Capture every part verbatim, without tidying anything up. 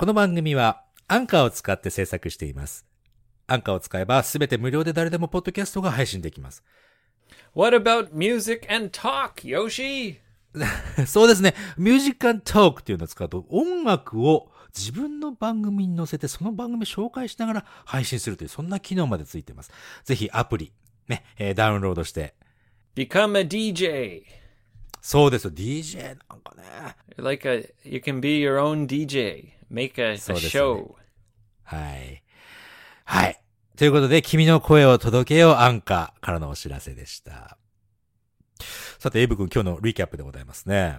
この番組はアンカーを使って制作しています。アンカーを使えばすべて無料で誰でもポッドキャストが配信できます。 What about music and talk, Yoshi? そうですね。ミュージック&トークっていうのを使うと音楽を自分の番組に載せてその番組を紹介しながら配信するというそんな機能までついています。ぜひアプリ、ねえー、ダウンロードして。 Become a ディージェー. そうですよ。ディージェー なんかね。 Like a, you can be your own ディージェー. Make a, a そうですよね。 show. はい。はい。ということで、君の声を届けようアンカーからのお知らせでした。さて、エイブ君、今日のリキャップでございますね。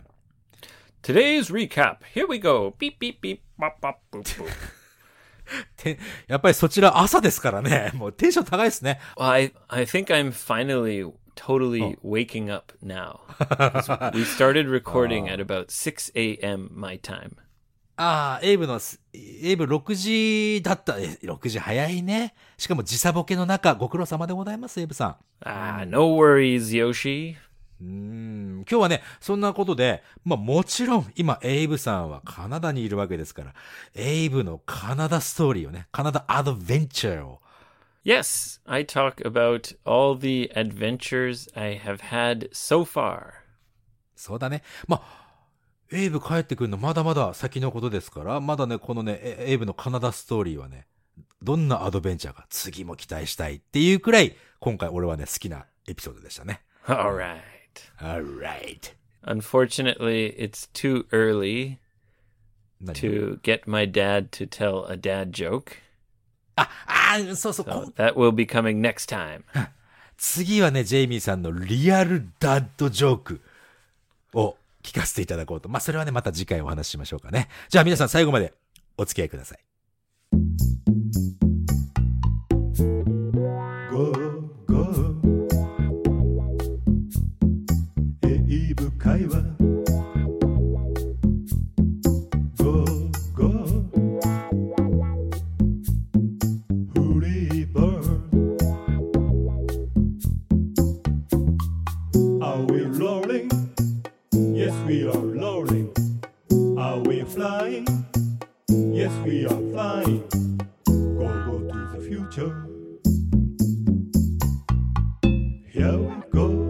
Today's recap. Here we go. Beep, beep, beep. Bop, bop, boop, boop. てやっぱりそちら朝ですからね。もうテンション高いですね。 Well, I, I think I'm finally totally waking up now. We started recording at about six a.m. my time. ああ、エイブの、エイブろくじだった。ろくじ早いね。しかも時差ボケの中、ご苦労様でございます、エイブさん。 Ah, no worries, Yoshi. うーん今日はね、そんなことで、まあもちろん今エイブさんはカナダにいるわけですから、エイブのカナダストーリーをね、カナダアドベンチャーを。 Yes, I talk about all the adventures I have had so far. そうだね。まあ、エイブ帰ってくるのまだまだ先のことですから、まだね、このね、エイブのカナダストーリーはね、どんなアドベンチャーが次も期待したいっていうくらい、今回俺はね、好きなエピソードでしたね。 All right. Alright. Unfortunately, it's too early 何 to get my dad to tell a dad joke. あ、あー、そうそう、 So that will be coming next time. 次はね、ジェイミーさんのリアルダッドジョークを聞かせていただこうと。まあ、それはね、また次回お話ししましょうかね。じゃあ皆さん最後までお付き合いください。 Go, go. エイブ会話 Go, go. フリーバー Are we rolling? Yes, we are rolling. Are we flying? Yes, we are flying. Go, go to the future. Here we go.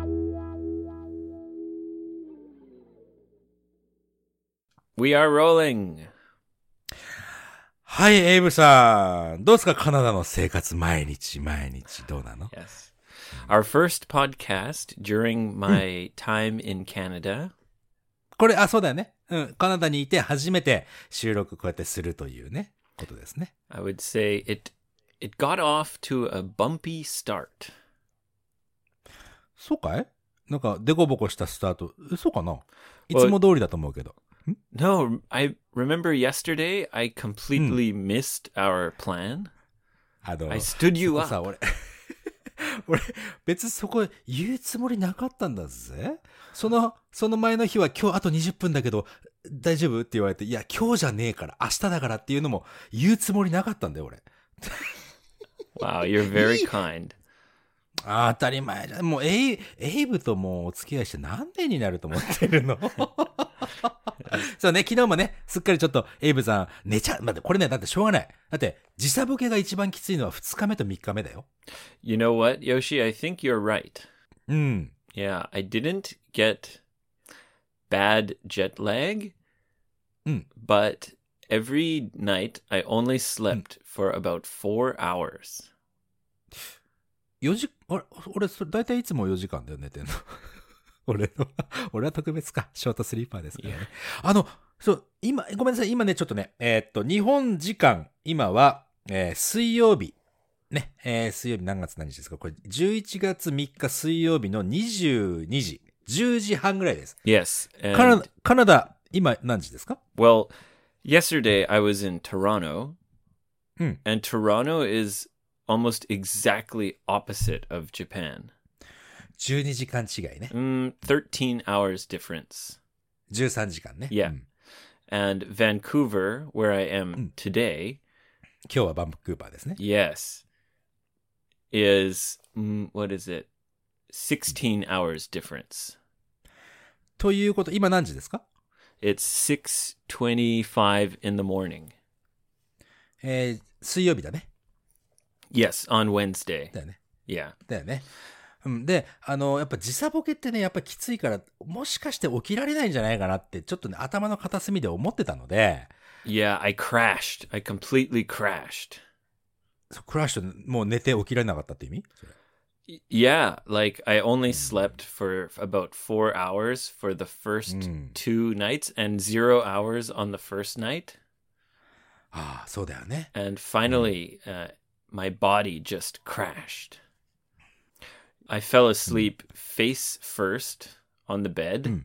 We are rolling. はい、エイブさん。どうですかカナダの生活毎日毎日どうなの Yes. Our first podcast during my time in Canada. これ、あ、そうだよね。うん。カナダにいて初めて収録こうやってするというね、ことですね。 I would say it it got off to a bumpy start. そうかいなんか、デコボコしたスタート。えそうかないつも通りだと思うけど。 No, I remember yesterday I completely missed our plan. あの、 I stood you そこ up. さ、俺、俺、別にそこ言うつもりなかったんだぜ。その、その前の日は今日あとにじゅっぷんだけど、大丈夫って言われて、いや、今日じゃねえから、明日だからっていうのも言うつもりなかったんだよ、俺。 Wow, you're very kind. ああ、当たり前じゃん。もうエイ、エイブともうお付き合いして何年になると思ってるのそうね、昨日もね、すっかりちょっとエイブさん寝ちゃう。待って、これね、だってしょうがない。だって、時差ボケが一番きついのはふつかめとみっかめだよ。 You know what, Yoshi? I think you're right. うん。 Yeah, I didn't get bad jet lag, うん。 but every night I only slept for about four hours. よじ、あれ、俺、それ、だいたいいつもよじかんだよ、寝てんの。俺の、俺は特別か。ショートスリーパーですからね。あの、そう、今、ごめんなさい。今ね、ちょっとね、えーっと、日本時間、今は、えー水曜日。ね、えー水曜日何月何日ですかこれ、じゅういちがつみっか水曜日のにじゅうにじ、じゅうじはんぐらいです。 Yes. カナ And, ダ、カナダ、今何時ですか well, yesterday I was in Toronto, Hmm. and Toronto is almost exactly opposite of Japan. じゅうにじかん違いね。 Mm, thirteen hours difference. じゅうさんじかんね。 Yeah. うん And Vancouver, where I am Mm. today, 今日はバンクーバーですね。 yes, is, mm, what is it? sixteen hours difference. ということ、今何時ですか it's six twenty-five in the morning. えー、水曜日だね。 Yes, on Wednesday. だよね。 Yeah. だよね。うん。で、あの、やっぱ時差ボケってね、やっぱきついから、もしかして起きられないんじゃないかなって、ちょっとね、頭の片隅で思ってたので、 Yeah, I crashed. I completely crashed. そうクラッシュ、もう寝て起きられなかったって意味？それ Y- Yeah, like I only slept for about four hours for the first two nights and zero hours on the first night. ああ、そうだよね。 And finally, uh, my body just crashed. I fell asleep face first on the bed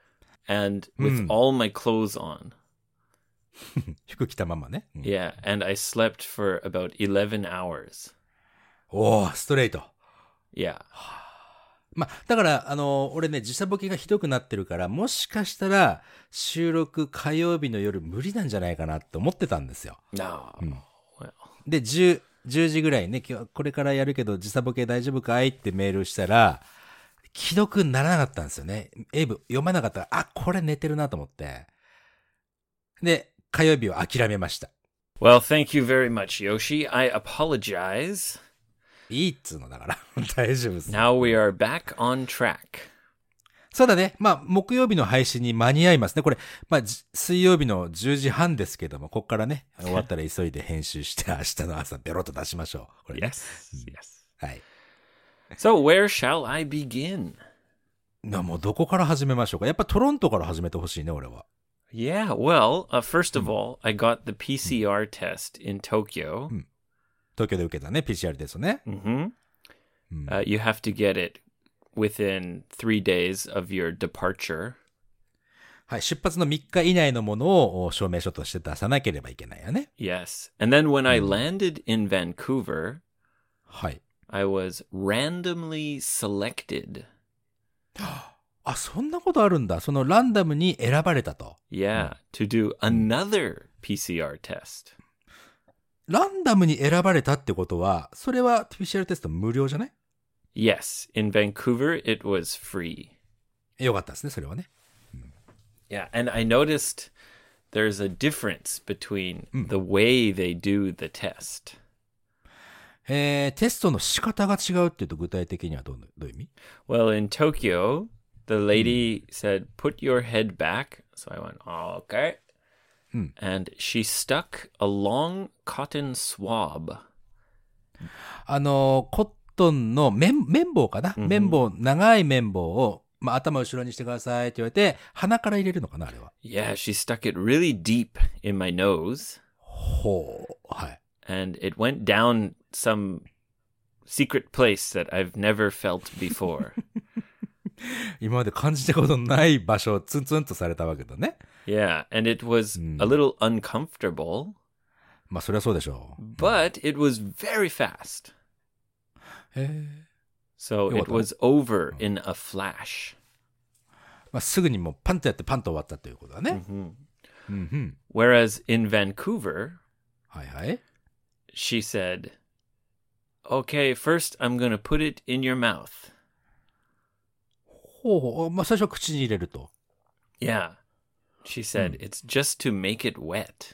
and with all my clothes on. 服着たままね。うん Yeah, and I slept for about eleven hours. おー、ストレート。 Yeah. まあ、だから、あの、俺ね、時差ボケがひどくなってるから、もしかしたら、収録火曜日の夜無理なんじゃないかなって思ってたんですよ。 No. Well, で、じゅう、じゅうじぐらいにね、今日これからやるけど時差ボケ大丈夫かいってメールしたら、既読にならなかったんですよね。エイブ読まなかったら、あ、これ寝てるなと思って。で、火曜日は諦めました。 well, thank you very much, Yoshi. I apologize. いいっつうのだから、大丈夫です。 Now we are back on track. そうだね。まあ、木曜日の配信に間に合いますね。これ、まあ、じ水曜日のじゅうじはんですけども、こっからね、終わったら急いで編集して、明日の朝ベロッと出しましょう。これね。 Yes, yes. はい。 So where shall I begin? な、もうどこから始めましょうか。やっぱトロントから始めてほしいね、俺は。 Yeah, well, uh, first of all, I got the P C R test in Tokyo. 東京で受けたね、ピーシーアール テストね。 Mm-hmm. Uh, you have to get it within three days of your departure. はい、出発のみっか以内のものを証明書として出さなければいけないよね。 Yes. And then when I landed in Vancouver, はい。 I was randomly selected. あ、そんなことあるんだ。そのランダムに選ばれたと。 Yeah, to do another P C R test. ランダムに選ばれたってことは、それは ピーシーアール テスト無料じゃない？ Yes, in Vancouver, it was free. よかったですね、それはね。 Yeah, and I noticed there's a difference between the way they do the test. えー、テストの仕方が違うっていうと具体的にはどう、どういう意味？ Well, in Tokyo, the lady said, put your head back. So I went, oh, okay. And she stuck a long cotton swab. あの、コットンの綿、綿棒かな、綿棒、長い綿棒を、まあ、頭後ろにしてくださいって言われて、鼻から入れるのかな、あれは。 Yeah, she stuck it really deep in my nose. ほう。はい。 And it went down some secret place that I've never felt before. 今まで感じたことのない場所をツンツンとされたわけだね。 Yeah, and it was a little uncomfortable, まあ、そりゃそうでしょう。 but it was very fast. へえ。 So it was over in a flash. まあ、すぐにもうパンとやってパンと終わったということだね。 Whereas in Vancouver, はいはい。 she said, okay, first I'm going to put it in your mouth. ほうほう。まあ、最初は口に入れると。 Yeah. She said, it's just to make it wet.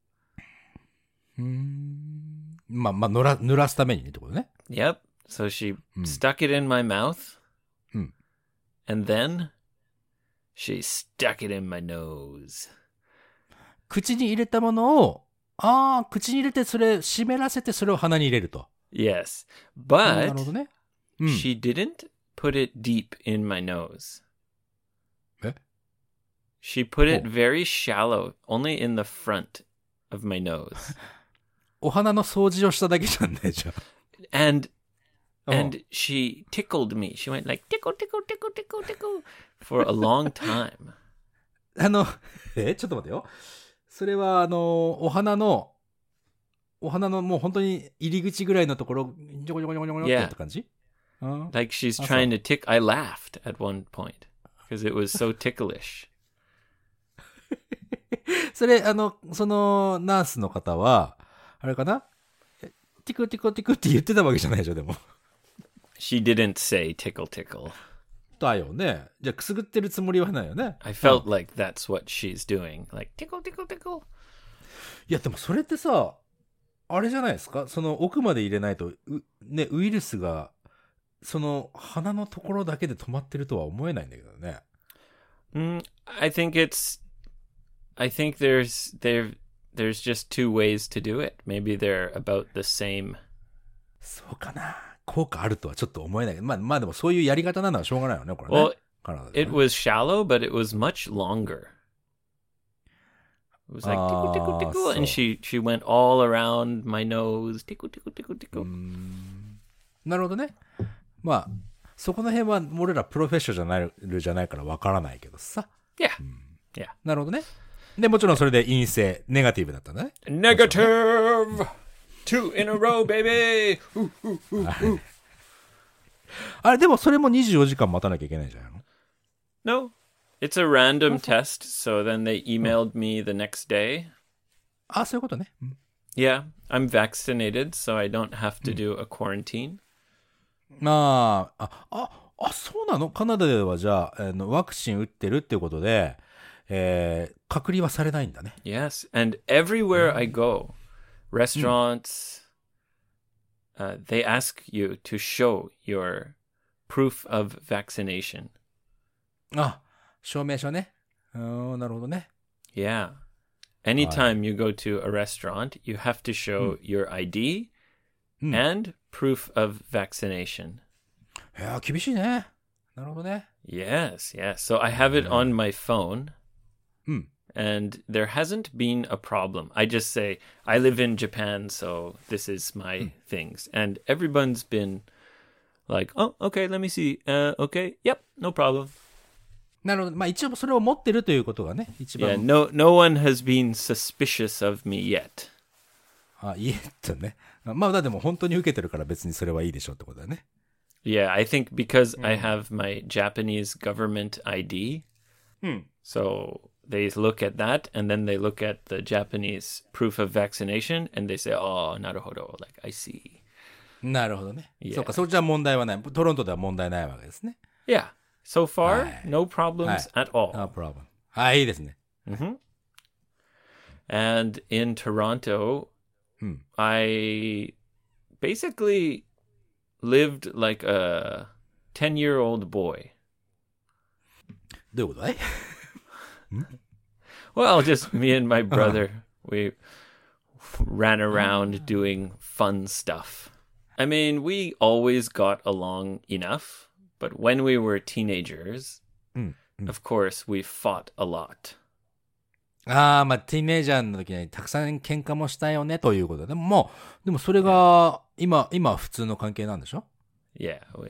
まあ、まあ、濡ら、濡らすためにねってことね。 Yep. So she stuck it in my mouth. And then she stuck it in my nose. 口に入れたものを、ああ、口に入れて、それ、湿らせて、それを鼻に入れると。 Yes. なる But ほどね。 she didn't put it deep in my nose. え She put it very shallow, only in the front of my nose. お花の掃除をしただけじゃんね、じゃあ。 And and she tickled me. She went like tickle, tickle, tickle, tickle, tickle for a long time. あの、え、ちょっと待ってよ。それは、あの、お花の、お花のもう本当に入り口ぐらいのところ、ジョコジョコジョコジョコってやった感じ？ Yeah. Like she's trying to tick. I laughed at one point because it was so ticklish. それ、あの、その、ナースの方は、あれかな？ティクティクティクって言ってたわけじゃないでしょ、でも。 She didn't say tickle, tickle. たよね。じゃあくすぐってるつもりはないよね。 I felt like that's what she's doing. Like, tickle, tickle, tickle. いやでもそれってさ、あれじゃないですか、その奥まで入れないと、ね、ウイルスがその鼻のところだけで止まってるとは思えないんだけどね。 Mm, I think it's, I think there's, there, there's just two ways to do it. Maybe they're about the same. そうかな。効果あるとはちょっと思えないけど、まあまあでもそういうやり方なのはしょうがないよね、これね。 Well, カナダでね it was shallow, but it was much longer. It was like tickle, tickle, tickle, Ah, and so- she she went all around my nose. Tickle, tickle, tickle, tickle. なるほどね。まあそこの辺は俺らプロフェッショナルじゃないからわからないけどさ。 Yeah, yeah. なるほどね。でもちろんそれで陰性、ネガティブだったんだね。 Negative. Two in a row, baby. Ooh, ooh, ooh, ooh. あれでもそれもにじゅうよじかん待たなきゃいけないんじゃないの？ No, it's a random test. So then they emailed me the next day. あ、そういうことね。うん Yeah, I'm vaccinated, so I don't have to do a quarantine. まあ、あ、あ、あ、そうなの？カナダではじゃあ、あのワクチン打ってるっていうことで、えー、隔離はされないんだね。 Yes, and everywhere I go, restaurants, uh, they ask you to show your proof of vaccination. あ、証明書ね。うーん、なるほどね。 Yeah. Anytime you go to a restaurant, you have to show your I D and proof of vaccination. いやー、厳しいね。なるほどね。 Yes, yes. So I have it on my phone. And there hasn't been a problem. I just say, I live in Japan, so this is my things. And everyone's been like, oh, okay, let me see. Uh, okay, yep, no problem. なるほど。まあ一応それを持ってるということがね、一 Yeah, 番。 no, no one has been suspicious of me yet. あ、いいえっとね。まあだってもう本当に受けてるから別にそれはいいでしょってことだね。 Yeah, I think because I have my Japanese government I D, so they look at that and then they look at the Japanese proof of vaccination and they say, oh, naruhodo, like, I see. なるほどね。 Yeah. そうか、それじゃ問題はない。トロントでは問題ないわけですね。 Yeah, so far, Aye. no problems at all. No problem. はい、いいですね。 And in Toronto, I basically lived like a ten-year-old boy. どういうことだい？ Well, just me and my brother, we ran around doing fun stuff. I mean, we always got along enough, but when we were teenagers, of course, we fought a lot. ああ、まあ、ティーンエイジャーの時にたくさん喧嘩もしたよねということで。もう、でもそれが今、今は普通の関係なんでしょ？ Yeah. We,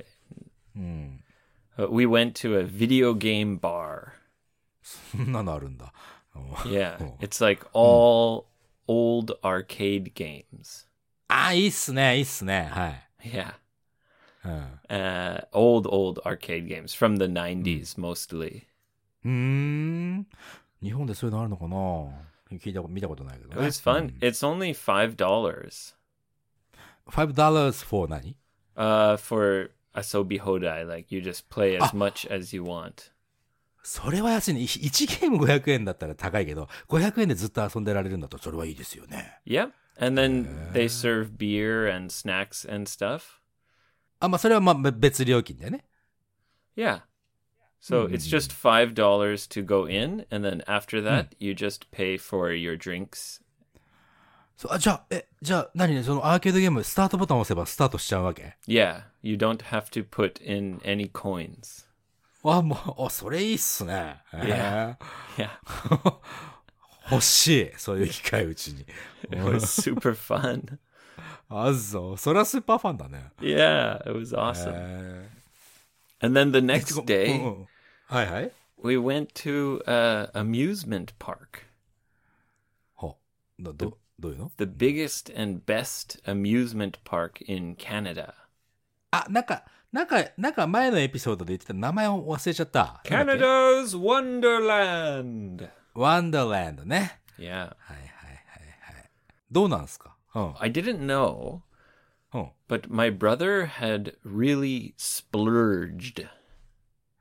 uh, we went to a video game bar. そんなのあるんだ。 Yeah. It's like all old arcade games. ああ、いいっすね、いいっすね。はい。 Yeah. うん。 Uh, old, old arcade games from the nineties, mostly. うーん。日本でそういうのあるのかな？聞いたこと、見たことないけど It ね。 was fun. It's only five dollars. five dollars for 何？ Uh, for Asobi Hodai, like you just play as much as you want. それは安いね。いちゲームごひゃくえんだったら高いけど、ごひゃくえんでずっと遊んでられるんだとそれはいいですよね。 Yep. And then they serve beer and snacks and stuff. あ、まあそれはまあべ別料金だよね。 Yeah. So it's just five dollars to go in, and then after that, you just pay for your drinks. そう、あ、じゃあ、え、じゃあ何ね、そのアーケードゲーム、スタートボタンを押せばスタートしちゃうわけ？ Yeah, you don't have to put in any coins. あ、もう、あ、それいいっすね。 Yeah. へ Yeah, ー欲しい、そういう機会うちに。 it was super fun. あ、そう、それはスーパーファンだね。 Yeah, it was awesome. へ And then the ー next うん day, うんはいはい。 we went to a amusement park. ほう、ど、ど、どういうの？ The biggest and best amusement park in Canada. あ、なんか、なんか、なんか前のエピソードで言ってた名前を忘れちゃった。 Canada's Wonderland. ワンダーランドね。 Yeah. はいはいはいはい。どうなんすか？うん。 I didn't know, うん。 but my brother had really splurged.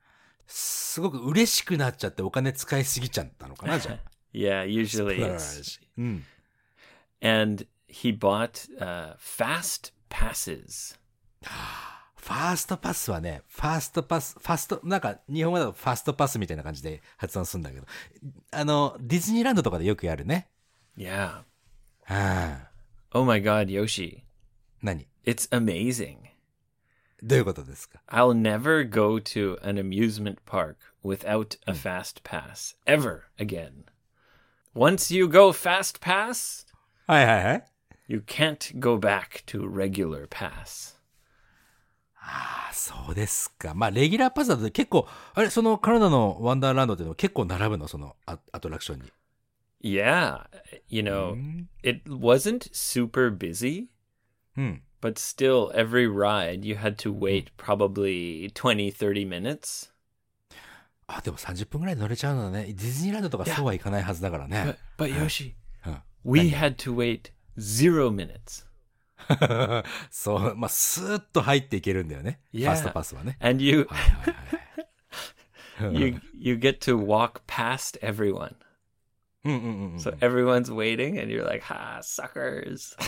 すごく嬉しくなっちゃってお金使いすぎちゃったのかな、じゃあ。 Yeah, usually it's... うん。 And he bought uh, fast passes. ファーストパスはね、ファーストパス、ファスト、なんか日本語だとファーストパスみたいな感じで発音するんだけど、あの、ディズニーランドとかでよくやるね。 Yeah. はあ、 Oh my god, Yoshi. 何 It's amazing. どういうことですか？ I'll never go to an amusement park without a fast pass. Ever again. Once you go fast pass, はいはいはい。 you can't go back to regular pass. ああ、そうですか。まあ、レギュラーパスだと結構、あれ、そのカナダのワンダーランドっていうのは結構並ぶの、そのア、アトラクションに。 Yeah. You know, it wasn't super busy, うん。 but still every ride you had to wait probably twenty, thirty minutes. あ、でもさんじゅっぷんぐらいで乗れちゃうのね。ディズニーランドとかそうはいかないはずだからね。 But, but Yoshi, うん、 we had to wait zero minutes. そう、まあ、スーッと入っていけるんだよね。 Yeah. ファーストパスはね。 And you, はいはいはい。 you, you get to walk past everyone. うんうんうんうん。 So everyone's waiting and you're like, ha, suckers.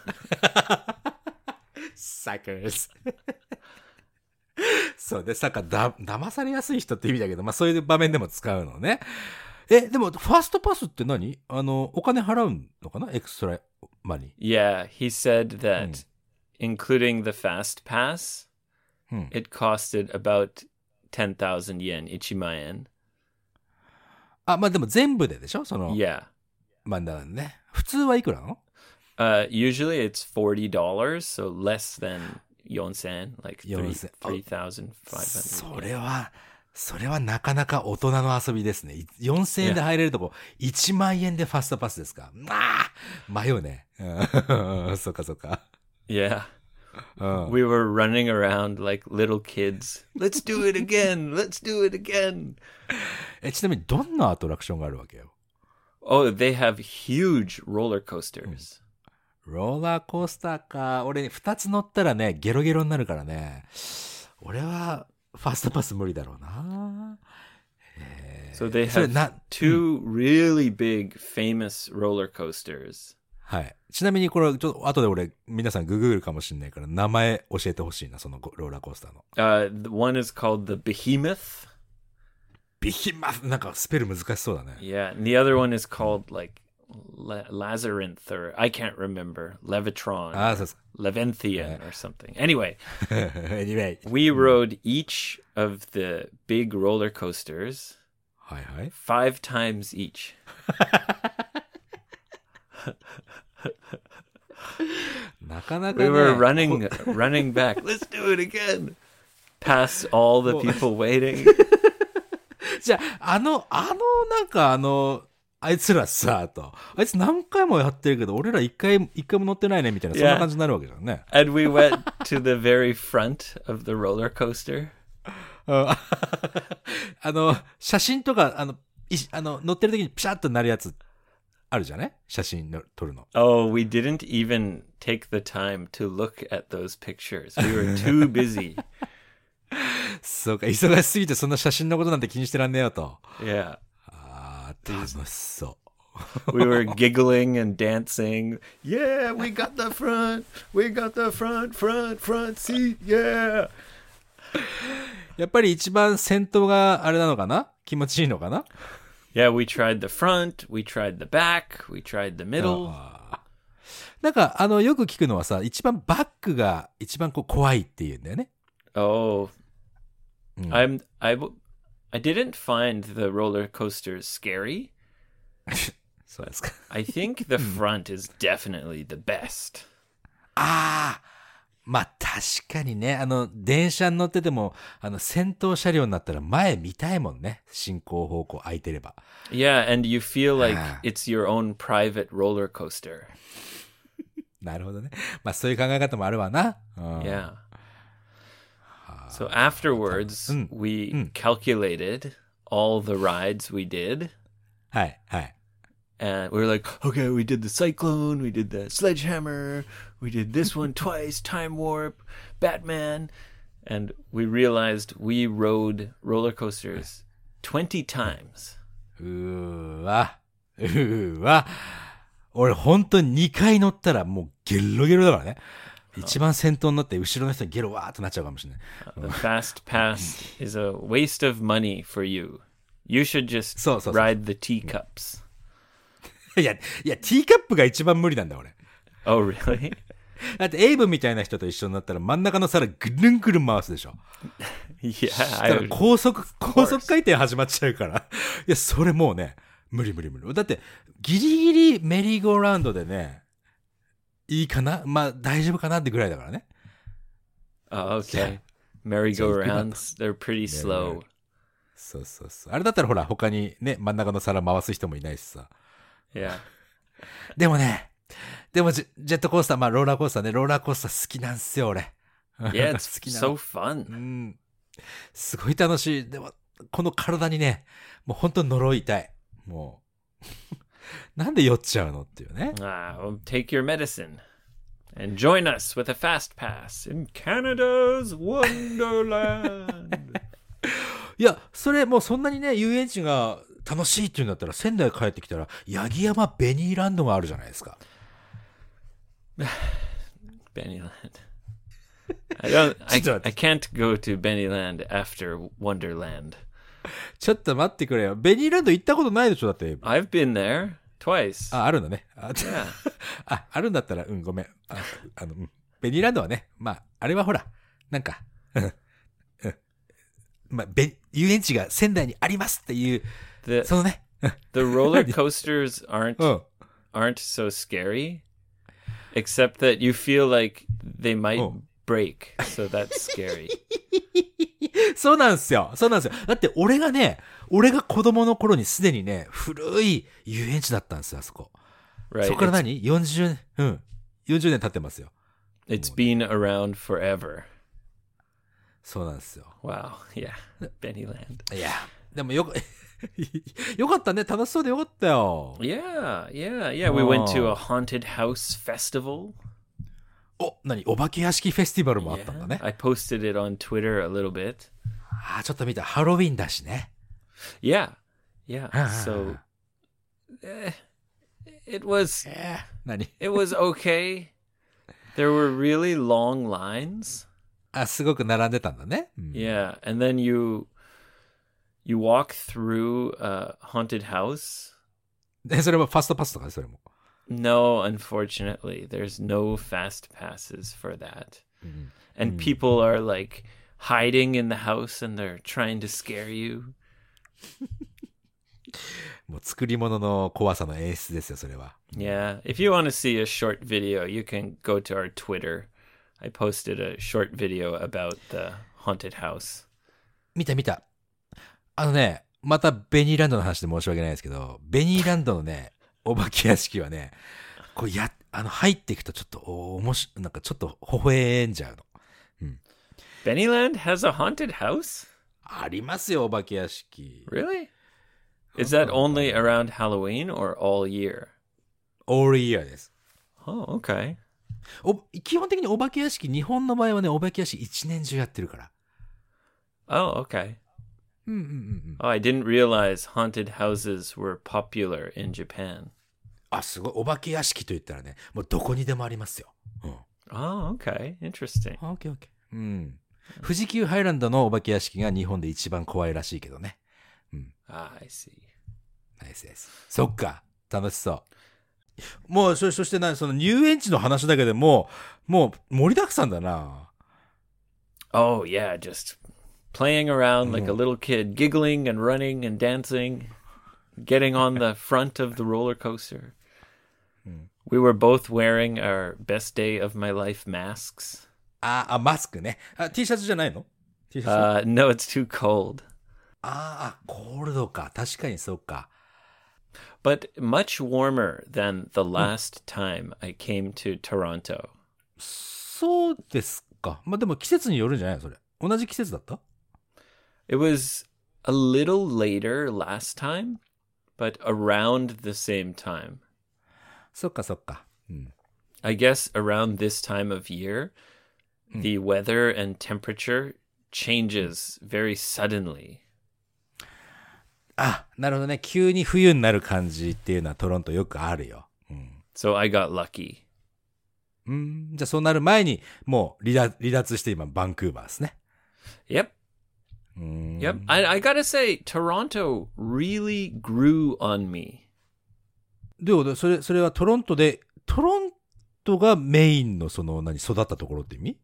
Suckers. そうで、さっきだ、騙されやすい人って意味だけど、まあそういう場面でも使うのね。え、でも、ファーストパスって何？あの、お金払うのかな？エクストラマニー。 Yeah, he said that including the fast pass, うん。 it costed about ten thousand yen, いちまんえん. あ、まあでも全部ででしょ？その、 Yeah. まあだからね。普通はいくらなの？ Uh, usually it's forty dollars, so less than yonsen, like three Yonsen. three thousand five そ hundred. れは、それはなかなか大人の遊びですね。よんせんえんで入れるとこ、いちまんえんでファストパスですか？ああ、迷うね。うんそっかそっか。 Yeah. うん。 We were running around like little kids. Let's do it again. Let's do it again. え、ちなみにどんなアトラクションがあるわけよ？ Oh, they have huge roller coasters. ローラーコースターか。俺二つ乗ったらね、ゲロゲロになるからね。俺はファストパス無理だろうな。 So they それ have な、 two really big famous roller coasters. はい。ちなみにこれ、ちょっと後で俺、皆さんググるかもしれないから、名前教えてほしいな、そのローラーコースターの。 Uh, the one is called the Behemoth. ビヒマス、なんかスペル難しそうだね。 Yeah, and the other one is called like La- Lazarinth, or I can't remember. Levitron. ああ、そうですか。 Levanthian or something. Anyway, anyway. we rode each of the big roller coasters はいはい。 five times each. なかなか We ね。 were running running back. Let's do it again. Past all the people waiting. じゃあ、あの、あの、なんかあの、あいつらさ、と。あいつ何回もやってるけど、俺ら一回、一回も乗ってないね、みたいな、そんな感じになるわけじゃんね。 And we went to the very front of the roller coaster. ああの、写真とか、あの、いあの乗ってる時にピシャッとなるやつ、あるじゃね？写真の撮るの。 Oh, we didn't even take the time to look at those pictures. We were too busy. そうか、忙しすぎてそんな写真のことなんて気にしてらんねえよと。 Yeah. ああ、楽しそう。 We were giggling and dancing. Yeah, we got the front. We got the front, front, front seat. Yeah. やっぱり一番先頭があれなのかな？気持ちいいのかな？ Yeah, we tried the front. We tried the back. We tried the middle. なんか、あの、よく聞くのはさ、一番バックが一番こう怖いっていうんだよね。 Oh, I'm I w- I didn't find the roller coasters scary. そうですか。 I think the front is definitely the best. ああ、まあ確かにね、あの、電車に乗ってても、あの、先頭車両になったら前見たいもんね。進行方向空いてれば。 Yeah, and you feel like Ah. it's your own private roller coaster. なるほどね。まあそういう考え方もあるわな。うん、 Yeah. So afterwards, Mm. we Mm. calculated all the rides we did. はい、はい。 And we were like, okay, we did the cyclone, we did the sledgehammer, we did this one twice, time warp, Batman. And we realized we rode roller coasters twenty times. うーわ。うーわ。俺本当ににかい乗ったらもうゲロゲロだからね。一番先頭になって後ろの人にゲロわーっとなっちゃうかもしれない。 Uh, the fast pass is a waste of money for you. You should just そうそうそう。 ride the teacups. いや、いや、ティーカップが一番無理なんだ、俺。 Oh, really? だってエイブみたいな人と一緒になったら真ん中の皿ぐるんぐるん回すでしょ。 Yeah, だ I から高速、高速回転始まっちゃうから。いや、それもうね、無理無理無理。だって、ギリギリメリーゴーラウンドでね、いいかなまあ、大丈夫かなってぐらいだからね。 Oh, okay. Merry-go-rounds, they're pretty slow. そうそうそう。あれだったらほら、他にね、真ん中の皿回す人もいないしさ。 Yeah. でもね、でもジェ、ジェットコースター、まあ、ローラーコースターね、ローラーコースター好きなんすよ、俺。 Yeah, it's 好きな so の。う fun. ん。すごい楽しい。でも、この体にね、もう本当に呪いたい。もう。なんで酔っちゃうのっていうね。 Ah, well, take your medicine and join us with a fast pass in Canada's Wonderland. いや、それもうそんなにね、遊園地が楽しいっていうんだったら、仙台帰ってきたら、八木山ベニーランドがあるじゃないですか。 Bennyland. I don't. I, ちょっと待って。 I can't go to Bennyland after Wonderland. ちょっと待ってくれよ。ベニーランド行ったことないでしょだって。 I've been there twice. あ、あるんだね。あ、 Yeah. あ、あるんだったら、うん、ごめん。あ、あの、うんベニーランドはね、まあ、あれはほら、なんか、うんうんまあ、べ遊園地が仙台にありますっていう、 The そのね、 the roller coasters aren't うん aren't so scary, except that you feel like they might Oh. break. So that's scary. そうなんすよ。そうなんですよ。だって俺がね、俺が子供の頃にすでにね、古い遊園地だったんですよ、あそこ。 Right. そこから It's, 何 ?よんじゅう 年、うん。よんじゅうねん経ってますよ。 it's been around forever. そうなんですよ。 Wow. Yeah. Bennyland. いや、でもよか、よかったね。楽しそうでよかったよ。 Yeah. Yeah. Yeah. We went to a haunted house festival. お、何お化け屋敷フェスティバルもあったんだ Yeah. ね。 I posted it on Twitter a little bit. ああ、ちょっと見た。ハロウィンだしね。 Yeah. Yeah. Ah. So eh, it was えー、何 it was okay. There were really long lines. あ、すごく並んでたんだね。うん Yeah, and then you you walk through a haunted house. で、それもファストパスとかね、それも。 No, unfortunately, there's no fast passes for that. And people are like hiding in the house and they're trying to scare you. もう作り物の怖さの演出ですよ、それは。 Yeah, if you want to see a short video, you can go to our Twitter. I posted a short video about the haunted house. 見た見た。あのね、またベニーランドの話で申し訳ないですけど、ベニーランドのね、お化け屋敷はね、こうや、あの、入っていくとちょっと、お、おもし、なんかちょっと微笑んじゃうの。 Bennyland has a haunted house? ありますよ、お化け屋敷。 Really? Is that only around Halloween or all year? all year です。 Oh, okay. お、基本的にお化け屋敷、日本の場合はね、お化け屋敷一年中やってるから。 Oh, okay. うんうんうんうん。 Oh, I didn't realize haunted houses were popular in Japan. あ、すごい。お化け屋敷と言ったらね、もうどこにでもありますよ。うん。 Oh, okay. Interesting. オッケーオッケー。うん。富士急ハイランドのお化け屋敷が日本で一番怖いらしいけどね。 Ah, I see. ナイスです。そっか。楽しそう。もう、そ、そしてな、その入園地の話だけでもう、もう盛りだくさんだな。 Oh, yeah, just playing around like a little kid, giggling and running and dancing, getting on the front of the roller coaster. We were both wearing our best day of my life masks. あ、あ、マスクね。あ、T シャツじゃないの ?T シャツ。 Uh, no, it's too cold. ああ、コールドか。確かにそうか。 But much warmer than the last time I came to Toronto. そうですか。まあ、でも季節によるんじゃないのそれ。同じ季節だった It was a little later last time, but around the same time. そっかそっか。うん。 I guess around this time of year, the weather and temperature changes very suddenly. あ、なるほどね。急に冬になる感じっていうのはトロントよくあるよ。うん。 So I got lucky. うん。じゃあそうなる前にもう離脱、離脱して今バンクーバーですね。 Yep. うーん。 Yep. I, I gotta say, Toronto really grew on me. でも、それ、それはトロントで、トロントがメインのその、何、育ったところって意味？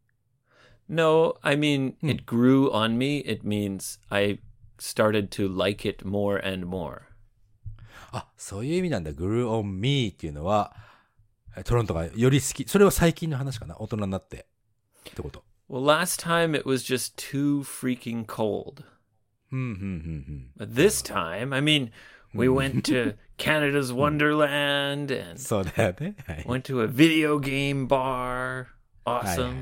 No, I mean, it grew on me. It means I started to like it more and more. あ、そういう意味なんだ。grew on me っていうのは、トロントがより好き。それは最近の話かな。大人になって。ってこと。 Well, last time it was just too freaking cold. うん、うん、うん、うん。 But this time, I mean, we went to Canada's Wonderland and そうだよね。はい。 went to a video game bar. はいはい Awesome. はい。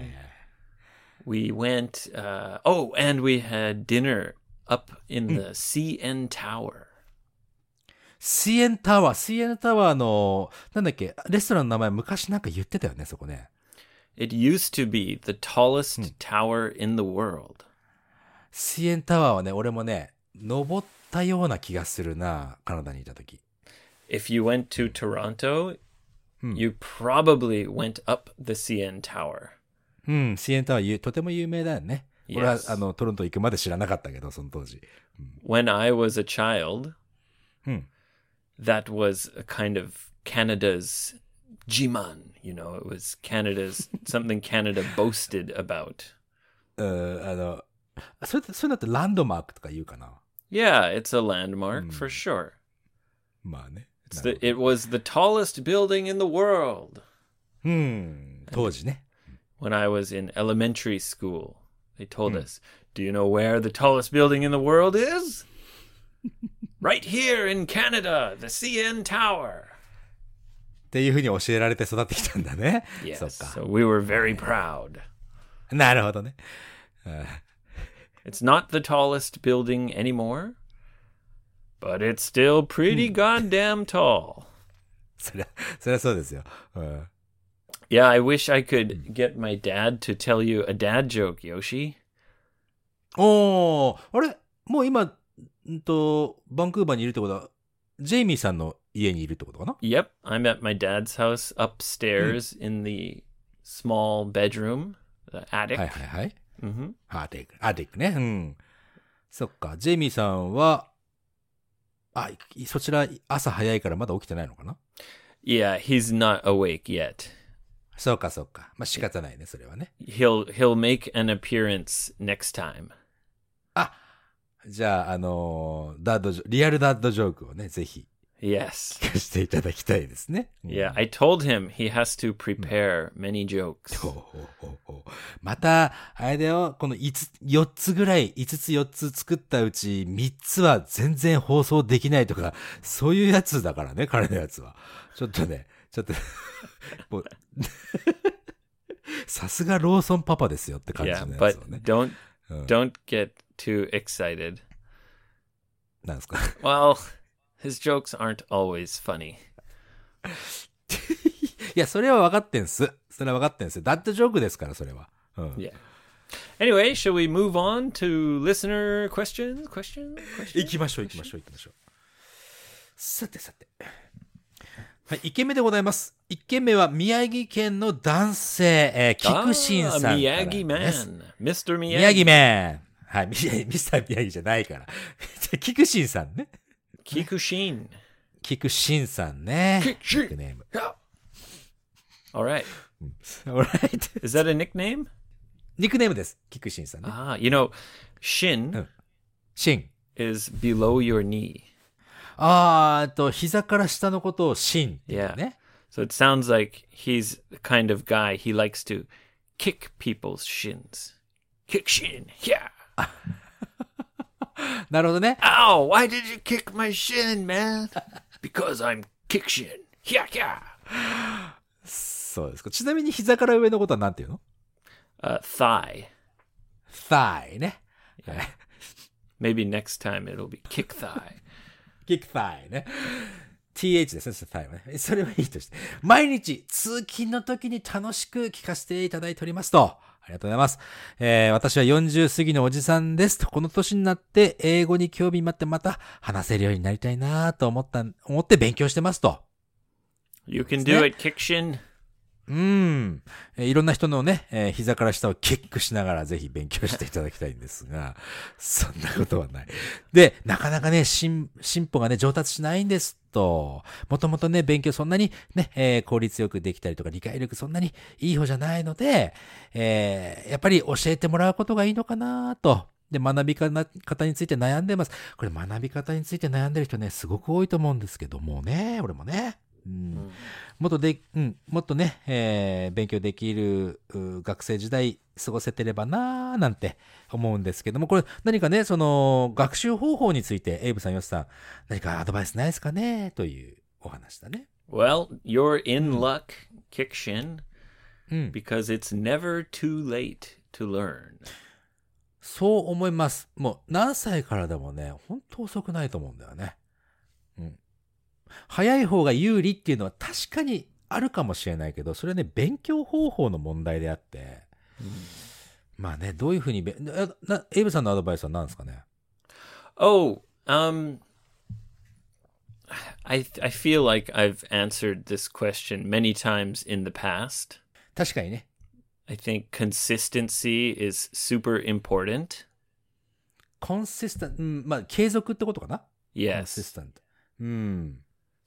We went, uh, oh, and we had dinner up in the C N Tower. シーエヌ タワー、シーエヌ タワーの、なんだっけ、レストランの名前昔なんか言ってたよね、そこね。 It used to be the tallest tower in the world. シーエヌ タワーはね、俺もね、登ったような気がするな、カナダにいたとき。 If you went to Toronto, you probably went up the C N Tower. うん、シーエヌ タワーゆとても有名だよね。 Yes. 俺はあのトロント行くまで知らなかったけど、その当時。 When I was a child, うん。 that was a kind of Canada's Jiman, you know, it was Canada's, something Canada boasted about. うん、あの、それって、そういうのってランドマークとか言うかな。 Yeah, it's a landmark for sure. まあね。 It's the, it was the tallest building in the world. うん、当時ね。 When I was in elementary school, they told us, do you know where the tallest building in the world is? Right here in Canada, the C N Tower. っていうふうに教えられて育ってきたんだね。 Yes, そっか。 so we were very proud. なるほどね。 It's not the tallest building anymore, but it's still pretty goddamn tall. そりゃ、そりゃそうですよ。うん、 Yeah, I wish I could get my dad to tell you a dad joke, Yoshi. おー、あれもう今、んと、バンクーバーにいるってことは、ジェイミーさんの家にいるってことかな？ Yep, I'm at my dad's house upstairs in the small bedroom, the attic. はいはいはい。 Mm-hmm. アティック、アティックね。うん。そっか、ジェイミーさんは、あ、いそちら朝早いからまだ起きてないのかな？ Yeah, he's not awake yet. そうかそうか。まあ仕方ないね、それはね。 He'll he'll make an appearance next time. あ、じゃあ、あのーダッドジョ、リアルダッドジョークをね、ぜひ Yes. 聞かせていただきたいですね。うん Yeah, I told him he has to prepare many jokes. ほうほうほうほうまた、あれだよ、このいつ、よっつぐらい、いつつよっつ作ったうちみっつは全然放送できないとか、そういうやつだからね、彼のやつは。ちょっとね、ちょっと、もうさすがローソンパパですよって感じ Yeah, のや but つをね。 don't うん don't get too excited. なんですか Well, his jokes aren't always funny. いや、それは分かってんす。それは分かってんす。ダッドジョークですから、それは。うん。 Yeah. Anyway, shall we move on to listener questions? Question? 行きましょう、行きましょう、行きましょう。さてさて。はい、いっけんめでございます。いっけんめは宮城県の男性、えー、菊新さんからです。 Miyagi man. Mister Miyagi. 宮城メン。はい、ミミスター宮城じゃないから。菊新さんね。 Kikushin. 菊新さんね。 Kikushin. ニックネーム。 All right. Alright. Is that a nickname? ニックネームです。菊新さんね。 Ah, you know, shin シン。 is below your knee. あー、あと、膝から下のことをシンっていう Yeah. ね。 So it sounds like he's the kind of guy he likes to kick people's shins. Kick shin. Yeah. なるほどね。 Ow, why did you kick my shin, man? Because I'm kick shin. Yeah, yeah. そうですか。ちなみに膝から上のことは何て言うの？ Uh, thigh. thigh ね。 Maybe next time it'll be kick thigh. kick thigh ね。ティーエイチ ですね、thigh はね。それはいいとして。毎日通勤の時に楽しく聞かせていただいておりますと。 ありがとうございます。えー、私はよんじゅう過ぎのおじさんですと、この年になって英語に興味持ってまた話せるようになりたいなと思った、思って勉強してますと。 You can do it, Kikshin. うん、えー。いろんな人のね、えー、膝から下をキックしながらぜひ勉強していただきたいんですが、そんなことはない。で、なかなかね、進、進歩がね、上達しないんですと。もともとね、勉強そんなにね、えー、効率よくできたりとか理解力そんなにいい方じゃないので、えー、やっぱり教えてもらうことがいいのかなと。で、学び方について悩んでます。これ学び方について悩んでる人ね、すごく多いと思うんですけどもね、俺もね。うん、もっとで、うん、もっとね、えー、勉強できる学生時代過ごせてればなーなんて思うんですけども、これ何かね、その学習方法について、エイブさん、ヨシさん、何かアドバイスないですかねというお話だね。 Well, you're in luck, Kikshin, うん、 because it's never too late to learn. そう思います。もう何歳からでもね、本当遅くないと思うんだよね。うん。早い方が有利っていうのは確かにあるかもしれないけど、それはね、勉強方法の問題であって、うん、まあね、どういうふうにべ、な、エイブさんのアドバイスは何ですかね？ Oh, um, I, I feel like I've answered this question many times in the past. 確かにね。 I think consistency is super important. consistent, うん、まあ、継続ってことかな？ Yes. consistent. うん。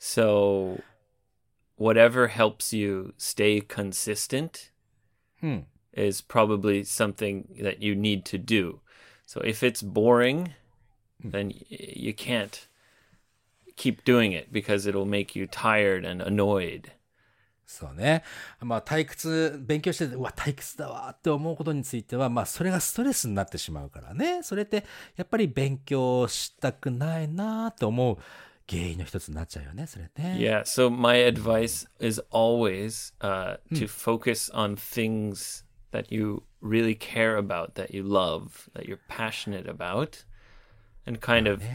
So, whatever helps you stay consistent hmm. is probably something that you need to do. So, if it's boring, hmm. then you can't keep doing it because it'll make you tired and annoyed. そうね。まあ、退屈、勉強してて、うわ、退屈だわって思うことについては、まあ、それがストレスになってしまうからね。それって、やっぱり勉強したくないなって思う。原因の一つになっちゃうよね、それね。 Yeah, so my advice is always uh, to focus on things that you really care about, that you love, that you're passionate about, and kind of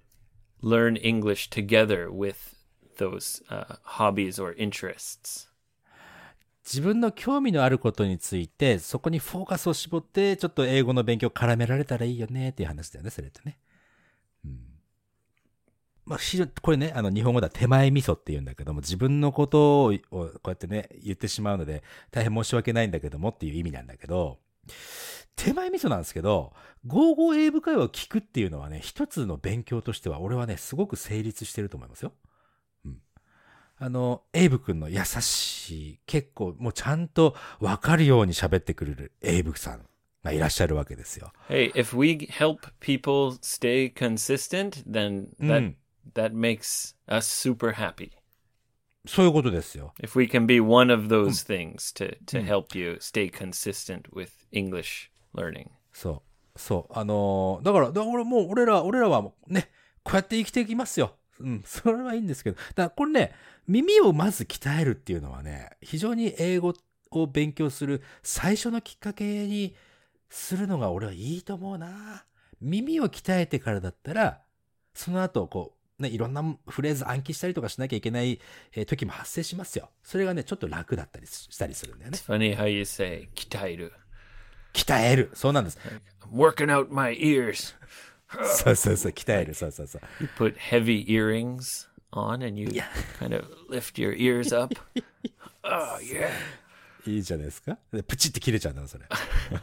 learn English together with those uh, hobbies or interests. 自分の興味のあることについて、そこにフォーカスを絞って、ちょっと英語の勉強を絡められたらいいよねっていう話だよね、それってね。うんまあ、これね、あの、日本語では手前味噌って言うんだけども、自分のことをこうやってね、言ってしまうので、大変申し訳ないんだけどもっていう意味なんだけど、手前味噌なんですけど、ゴーゴー英語会話を聞くっていうのはね、一つの勉強としては、俺はね、すごく成立してると思いますよ。うん。あの、エイブ君の優しい、結構もうちゃんとわかるように喋ってくれるエイブさんがいらっしゃるわけですよ。 Hey, if we help people stay consistent, then that、うんThat makes us super happy. そういうことですよ。 If we can be one of those things to, to help you stay consistent with English learning. そう。そう。あのー、だから、だから俺もう、俺ら、俺らはね、こうやって生きていきますよ。うん。それはいいんですけど。だからこれね、耳をまず鍛えるっていうのはね、非常に英語を勉強する最初のきっかけにするのが俺はいいと思うな。耳を鍛えてからだったら、その後、こう、ね、いろんなフレーズ暗記したりとかしなきゃいけない、えー、時も発生しますよ。それがね、ちょっと楽だったりしたりするんだよね。 It's funny how you say 鍛える。 鍛える。そうなんです。 I'm working out my ears. そうそうそう、鍛える。そうそうそう。 You put heavy earrings on and you kind of lift your ears up. Oh, yeah. いいじゃないですか。プチって切れちゃうんだ、それ。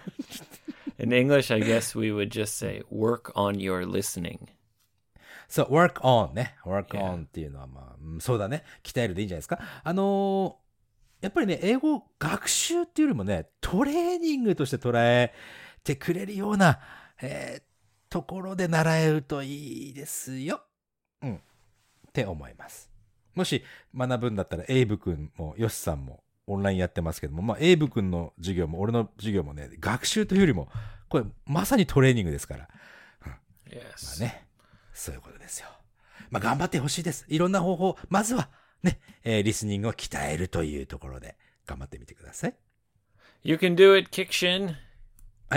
In English, I guess we would just say work on your listening. そう、work on ね。work on っていうのはまあ、そうだね。鍛えるでいいんじゃないですか。あのー、やっぱりね、英語学習っていうよりもね、トレーニングとして捉えてくれるような、えー、ところで習えるといいですよ。うん。って思います。もし学ぶんだったら、エイブ君もヨシさんもオンラインやってますけども、まあ、エイブ君の授業も俺の授業もね、学習というよりも、これまさにトレーニングですから。うん。 Yes. まあね。そういうことですよ。まあ、頑張ってほしいです。いろんな方法、まずはね、えー、リスニングを鍛えるというところで頑張ってみてください。 You can do it, Kikshin. はい、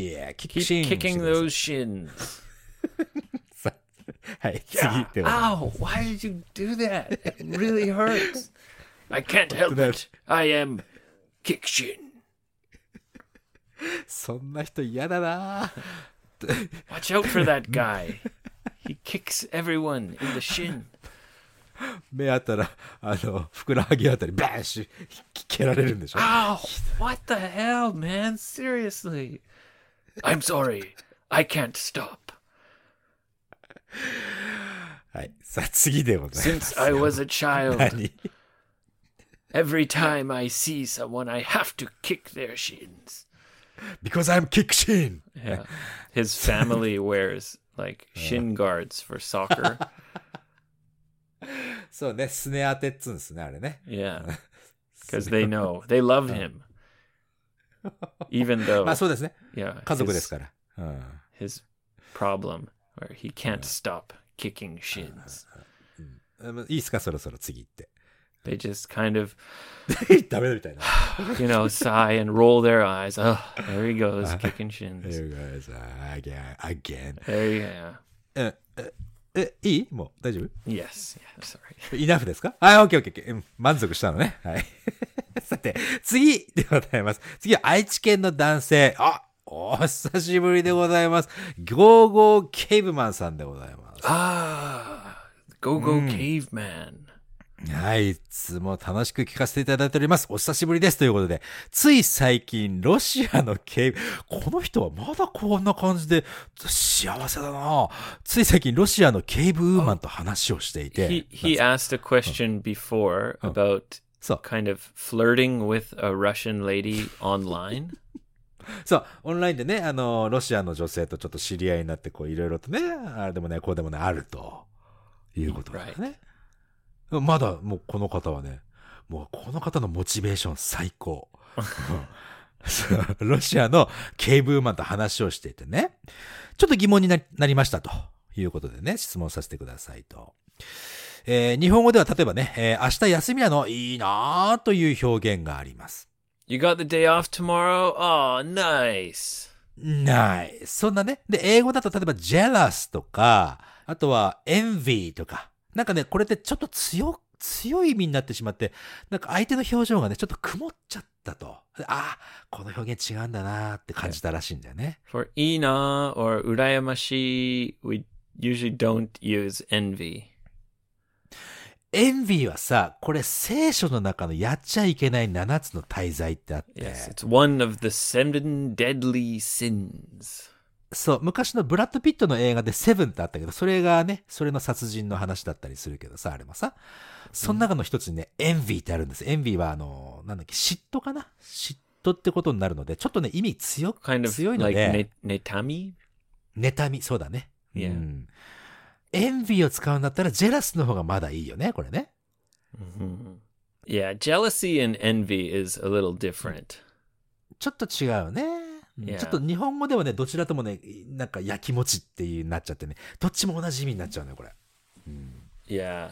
キックシン。 Keep kicking those shins. はい、次では。Ow! Why did you do that? It really hurts. I can't help it. I am Kikshin. そんな人嫌だな。 Watch out for that guy. He kicks everyone in the shin. 目あったら、あの、ふくらはぎあたり、バーンし、蹴られるんでしょ。 Ow! What the hell, man? Seriously. I'm sorry. I can't stop. はい。さあ、次でございます。 Since I was a child, 何 every time I see someone, I have to kick their shins. Because I'm kick shin. Yeah. His family wears, like, shin guards for soccer. そうね、すね当てっつうんですね、あれね。 Yeah. Because they know. They love him. Even though, まあそうですね。 yeah, 家族です his, から。うん、 his problem, where he can't stop kicking shins. いいですか、そろそろ次行って。 They just kind of, ダメだみたいな。 you know, sigh and roll their eyes. Oh, there he goes, kicking shins. There goes, again, again. There you go. え、え、え、いい？もう大丈夫？ Yes. Yeah, sorry. イナフですか？はい、オッケーオッケーオッケー。うん、満足したのね。はい。さて、次でございます。次は愛知県の男性。あ、お久しぶりでございます。ゴーゴーケーブマンさんでございます。 Ah, Go Go Caveman. はい、いつも楽しく聞かせていただいております。お久しぶりですということで、つい最近ロシアの警部、この人はまだこんな感じで幸せだな。つい最近ロシアの警部ウーマンと話をしていて、 He he asked a question before about そう kind of flirting with a Russian lady online. そう、オンラインでね、あの、ロシアの女性とちょっと知り合いになって、こう、いろいろとね、あれでもね、こうでもね、あるということだね。まだ、もうこの方はね、もうこの方のモチベーション最高。ロシアの警部ウーマンと話をしていてね、ちょっと疑問になりましたということでね、質問させてくださいと。えー、日本語では例えばね、えー、明日休みなのいいなーという表現があります。 You got the day off tomorrow? Oh, nice. ない。そんなね。で、英語だと例えば jealous とか、あとは envy とか。なんかね、これってちょっと強、強い意味になってしまって、なんか相手の表情がね、ちょっと曇っちゃったと。ああ、この表現違うんだなーって感じたらしいんだよね。 For いいな or 羨ましい, we usually don't use envy. エンビーはさ、これ聖書の中のやっちゃいけないななつの大罪ってあって。 Yes, it's one of the seven deadly sins. そう、昔のブラッド・ピットの映画でセブンってあったけど、それがね、それの殺人の話だったりするけどさ、あれもさ、その中の一つにね、エンビーってあるんです。エンビーはあの、なんだっけ、嫉妬かな？嫉妬ってことになるので、ちょっとね、意味強く、 kind of 強いので。 like妬み？ 妬み、そうだね。 Yeah. うん。エンビーを使うんだったら、ジェラスの方がまだいいよね、これね。 Mm-hmm. Yeah, jealousy and envy is a little different. ちょっと違うね。 Yeah. ちょっと日本語ではね、どちらともね、なんかやきもちっていうなっちゃってね、どっちも同じ意味になっちゃうね、これ。うん、 Yeah.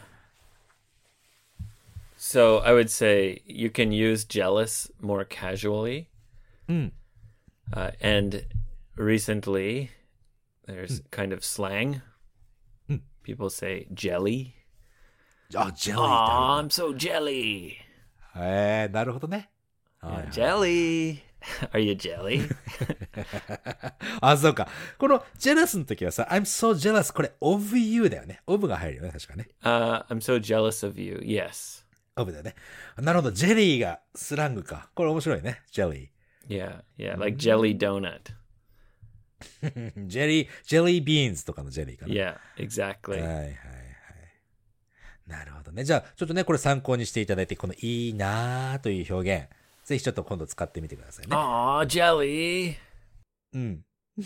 So I would say you can use jealous more casually. うん。 Uh, and recently, there's kind of slang. People say jelly. あ、ジェリー Oh, I'm so jelly. えー、なるほどね。 Yeah, jelly. Are you jelly? あ、そうか。このジェラスの時はさ、I'm so jealous これ of you だよね。of が入るよね、確かね。 Uh, I'm so jealous of you. Yes. of だよね。なるほど。ジェリーがスラングか。これ面白いね。ジェリー。Yeah, yeah, like jelly donut. ジェリー、ジェリービーンズとかのジェリーかな。 Yeah, exactly. はいはいはい。なるほどね。じゃあ、ちょっとね、これ参考にしていただいて、このいいなーという表現、ぜひちょっと今度使ってみてくださいね。 Aw, jelly! うん。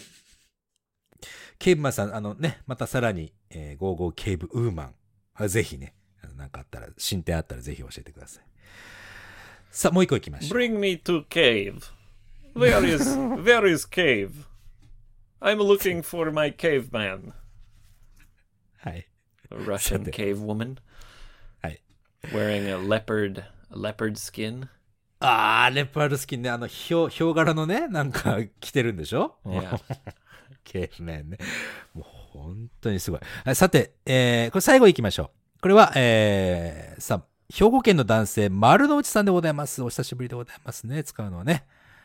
ケーブマンさん、あのね、またさらに、えー、ゴーゴーケーブウーマン。ぜひね、なんかあったら、進展あったらぜひ教えてください。さあ、もう一個行きましょう。 Bring me to cave. Where is, where is cave? I'm looking for my caveman. はい。 A Russian cave woman. はい。 Wearing a leopard, a leopard skin. あー、レパードスキンね、あの、ヒョウ、ヒョウ柄のね、なんか着てるんでしょ？ Yeah. ケーブマンね。もう本当にすごい。さて、えー、これ最後行きましょう。これは、えー、さ、兵庫県の男性、丸の内さんでございます。お久しぶりでございますね。使うのはね。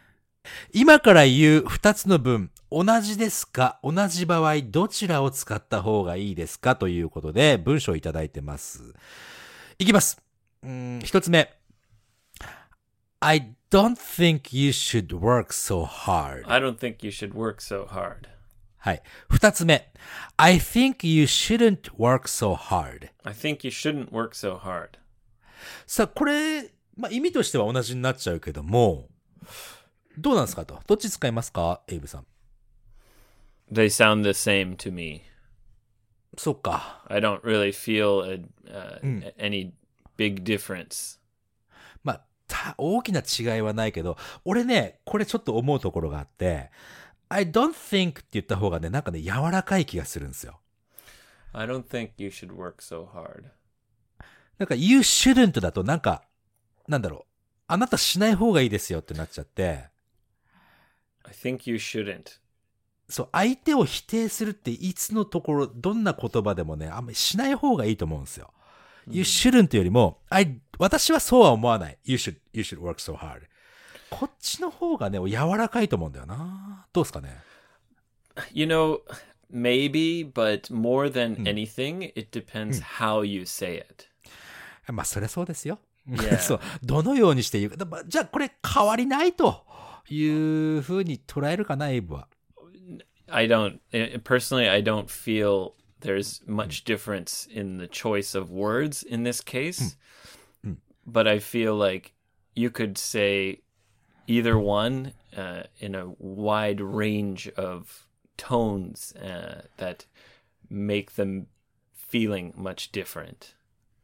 今から言う二つの文、同じですか？同じ場合、どちらを使った方がいいですか？ということで、文章をいただいてます。いきます。うーん、一つ目。I don't think you should work so hard. I don't think you should work so hard. はい。二つ目。I think you shouldn't work so hard. I think you shouldn't work so hard. さあ、これ、まあ、意味としては同じになっちゃうけども、どうなんですかと。どっち使いますか？エイブさん。 They sound the same to me. そうか。 I don't really feel a, uh, any big difference. まあ、た大きな違いはないけど、俺ね、これちょっと思うところがあって、I don't think って言った方がね、なんかね、柔らかい気がするんですよ。 I don't think you should work so hard. なんか you shouldn't だとなんか、なんだろう。あなたしない方がいいですよってなっちゃって。 I think you shouldn't. そう、相手を否定するっていつのところ、どんな言葉でもね、あんまりしない方がいいと思うんですよ。You shouldn't よりも、I、私はそうは思わない。You should, you should work so hard. こっちの方がね、柔らかいと思うんだよな。どうですかね？ You know, maybe, but more than anything, it depends how you say it. まあ、そりゃそうですよ。 Yeah. そう。どのようにして言うか。じゃあ、これ変わりないというふうに捉えるかな、エイブは。 I don't, personally, I don't feel there's much difference in the choice of words in this case. But I feel like you could say either one uh, in a wide range of tones uh, that make them feeling much different.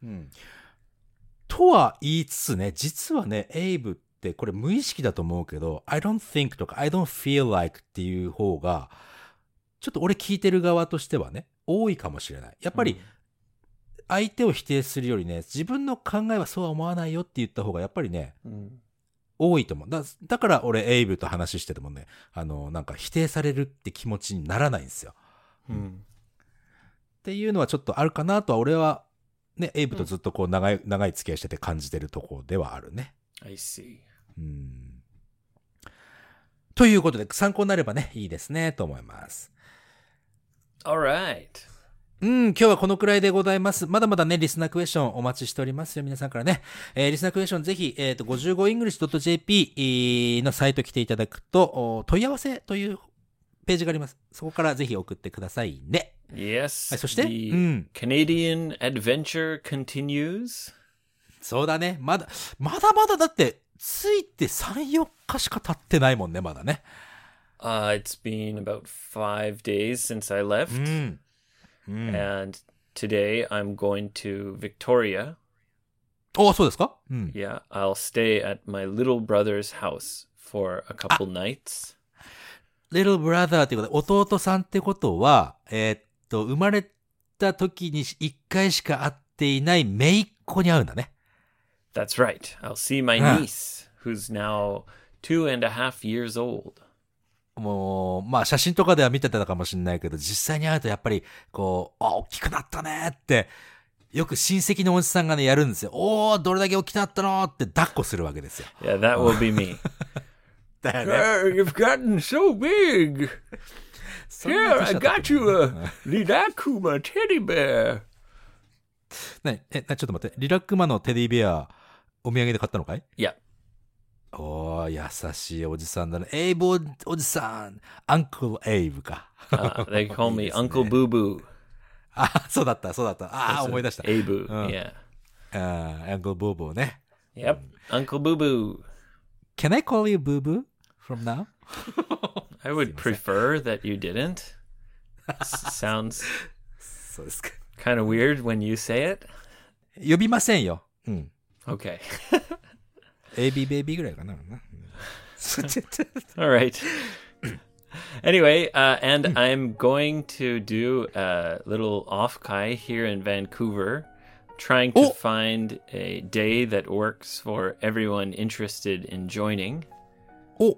とは言いつつね、実はね、エイブってこれ無意識だと思うけど、I don't think とか I don't feel like っていう方が、ちょっと俺聞いてる側としてはね、多いかもしれない。やっぱり、相手を否定するよりね、自分の考えはそうは思わないよって言った方がやっぱりね、うん、多いと思う。だ、だから俺エイブと話しててもね、あの、なんか否定されるって気持ちにならないんですよ。うん、っていうのはちょっとあるかなとは俺は、ね、エイブとずっとこう長い、うん、長い付き合いしてて感じてるところではあるね。 I see. うん。ということで参考になればね、いいですね、と思います。 Alright. うん、今日はこのくらいでございます。まだまだね、リスナークエスチョンお待ちしておりますよ、皆さんからね。えー、リスナークエスチョンぜひ、えっと、ごじゅうごイングリッシュドットジェーピー のサイト来ていただくと、問い合わせというページがあります。そこからぜひ送ってくださいね。 Yes. はい、そして、 the Canadian adventure continues. そうだね。まだ、まだまだだって、ついてさん、よっかしか経ってないもんね、まだね。 Uh, it's been about five days since I left. うんうん、 and today I'm going to Victoria. お、そうですか？うん、 yeah, I'll stay at my little brother's house for a couple nights. little brother ってことで、弟さんってことは、えー、っと、生まれた時に一回しか会っていない姪っ子に会うんだね。 That's right. I'll see my niece, who's now two and a half years old. もう、まあ写真とかでは見てたかもしれないけど、実際に会うとやっぱり、こう、あ、大きくなったねって、よく親戚のおじさんがね、やるんですよ。おー、どれだけ大きくなったのって抱っこするわけですよ。 Yeah, that will be me. だよね。 You've gotten so big. Here, I got you a Rilakkuma teddy bear. ねえ、ちょっと待って。リラックマのテディベア、お土産で買ったのかい？ いや。 おー、優しいおじさんだね。エイブおじさん。アンクルエイブか。 uh, they call me Uncle Boo Boo. あ、そうだった、そうだった。ああ、思い出した。 エイブ、yeah. ああ、アンクルブーブーね。 Yep, Uncle Boo Boo. Can I call you Boo Boo from now? I would prefer that you didn't. Sounds そうですか。 kind of weird when you say it. 呼びませんよ。うん。 Okay. エイビーベイビーぐらいかな。 All right. Anyway, uh, and I'm going to do a little off-kai here in Vancouver, trying to oh. find a day that works for everyone interested in joining. Oh.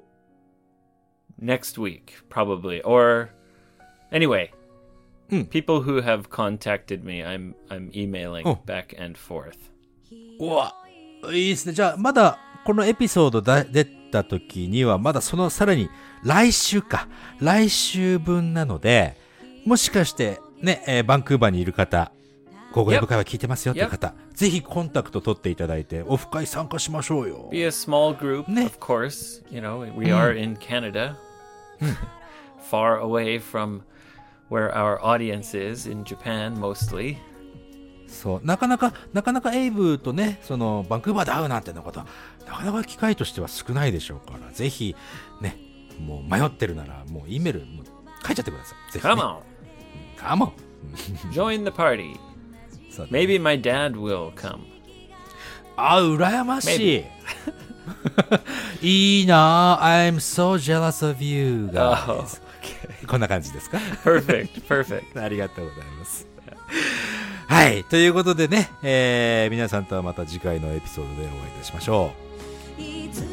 Next week, probably. Or, anyway, mm. people who have contacted me, I'm I'm emailing oh. back and forth. うわ、いいですね。じゃあ、まだこのエピソードだ出た時にはまだそのさらに来週か来週分なので、もしかしてね、えー、バンクーバーにいる方、ゴーゴー英語会話聞いてますよっていう方、yep. ぜひコンタクト取っていただいてオフ会参加しましょうよ。 Be a small group, ね、 of course. You know, we are in Canada, far away from where our audience is in Japan mostly. そう、なかなかなかなかエイブとね、そのバンクーバーで会うなんてのことなかなか機会としては少ないでしょうから、ぜひね、もう迷ってるならもう E メールもう書いちゃってください。ぜひ、ね、 Come on, come on, join the party. Maybe my dad will come. あ、羨ましい。いいな。I'm so jealous of you guys. Oh, okay. こんな感じですか？ Perfect, perfect. ありがとうございます。はい、ということでね、えー、皆さんとはまた次回のエピソードでお会いいたしましょう。